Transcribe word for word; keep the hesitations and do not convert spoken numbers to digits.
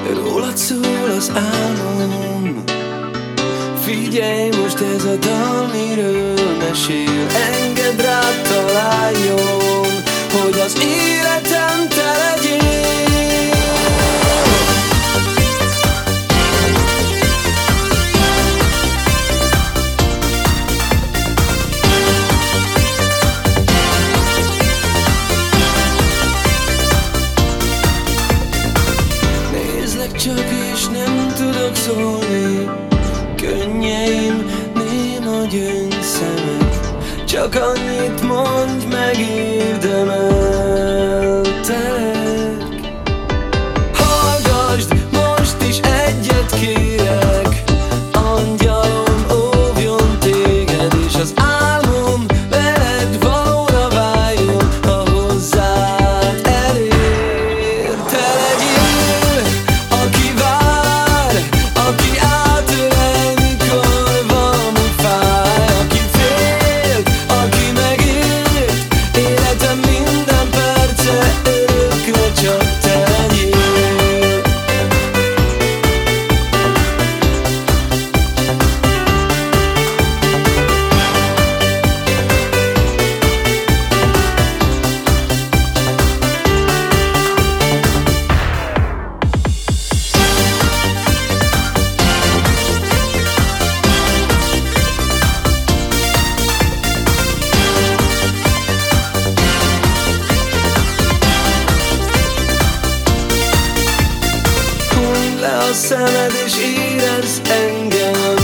Rólad szól az álmom. Figyelj, most ez a dal miről mesél. Engedd rád találjon, hogy az életem te legyél. Nézlek csak és nem tudok szólni, könnyeim, néma gyöngyszemek. Csak annyit mondj, megérdemeltelek. Hallgasd, most is egyet kérek, angyalom óvjon téged, és az álmom veled valóra váljon, ha hozzád elér. Te legyél, aki vár, aki átölel, mikor valami fáj, aki fél, aki megért, életem minden perce örökre csak te legyél. Hunyd le a szemed és érezd engem.